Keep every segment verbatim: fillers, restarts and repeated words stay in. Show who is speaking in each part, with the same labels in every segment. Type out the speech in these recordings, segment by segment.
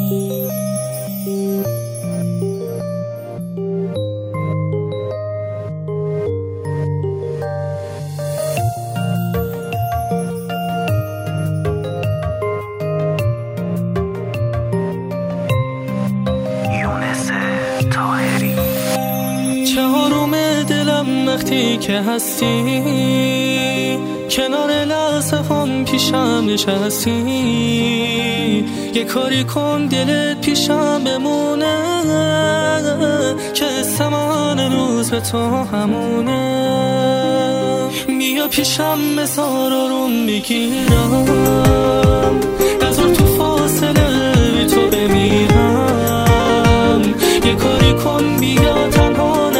Speaker 1: چهارم دلم وقتی که هستی، کنار لحظه هم پیشم نشستی، یه کاری کن دلت پیشم بمونه، که سمان روز به تو همونه. بیا پیشم بذار آروم بگیرم، بذار تو فاصله بی تو بمیرم، یه کاری کن بیا تنها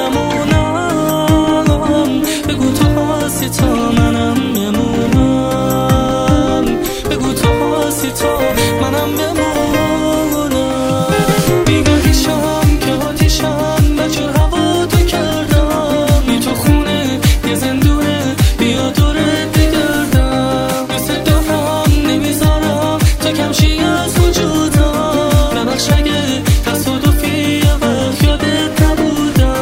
Speaker 1: نمونم، بگو تو هستی تا منم بمونم، بگو تو هستی تا منم بمونم. بیا پیشم که آتیشم بجور هوا تو کردم، بی تو خونه یه زندونه، بیا دورت بگردم، دوست دارم نمیذارم تا کمشی از وجودم، نبخش اگه تصادفی یه وقت یادت نبودم.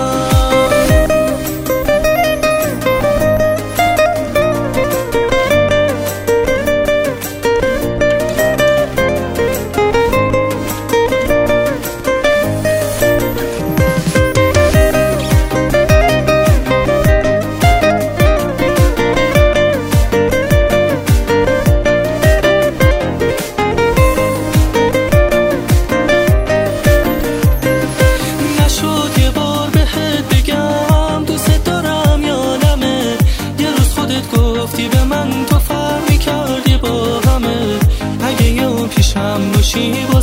Speaker 1: گفتی به من تو فرقی کردی با همه، اگه یه پیشم باشی